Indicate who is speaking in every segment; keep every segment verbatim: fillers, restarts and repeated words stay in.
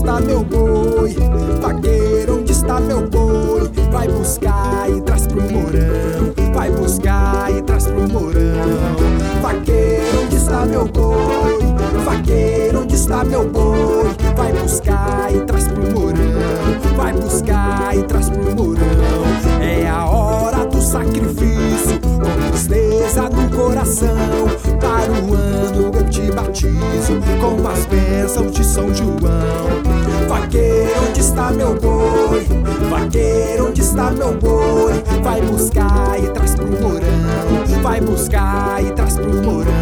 Speaker 1: está meu boi? Vaqueiro, onde está meu boi? Vai buscar e traz pro morão. Vai buscar e traz pro morão. Vaqueiro, onde está meu boi? Vaqueiro, onde está meu boi? Vai buscar e traz pro morão. Vai buscar e traz pro morão. É a hora do sacrifício, com tristeza no coração. Para o ano eu te batizo com as bênçãos de São João. Vaqueiro, onde está meu boi? Vaqueiro, onde está meu boi? Vai buscar e traz pro morão. Vai buscar e traz pro morão.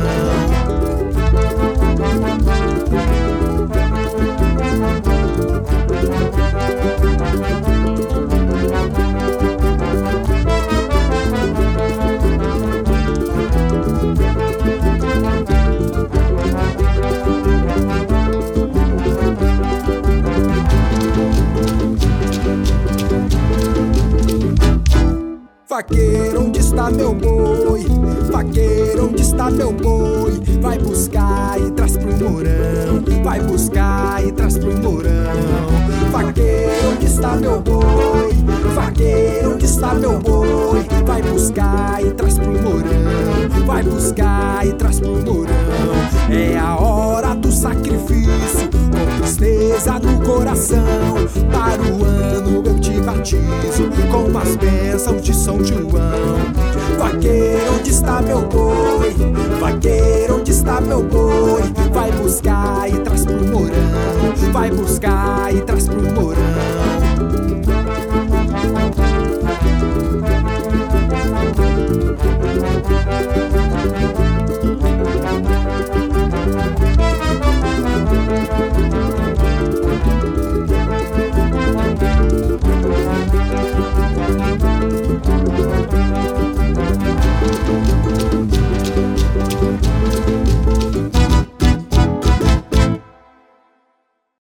Speaker 1: Vaqueiro, onde está meu boi? Vaqueiro, onde está meu boi? Vai buscar e traz pro morão. Vai buscar e traz pro morão. Vaqueiro, onde está meu boi? Vaqueiro, onde está meu boi? Vai buscar e traz pro morão. Vai buscar e traz pro morão. É a hora do sacrifício, com tristeza no coração. Para o ano eu te batizo com as bênçãos de São João. Vaqueiro, onde está meu boi? Vaqueiro, onde está meu boi? Vai buscar e traz pro morão. Vai buscar e traz pro morão.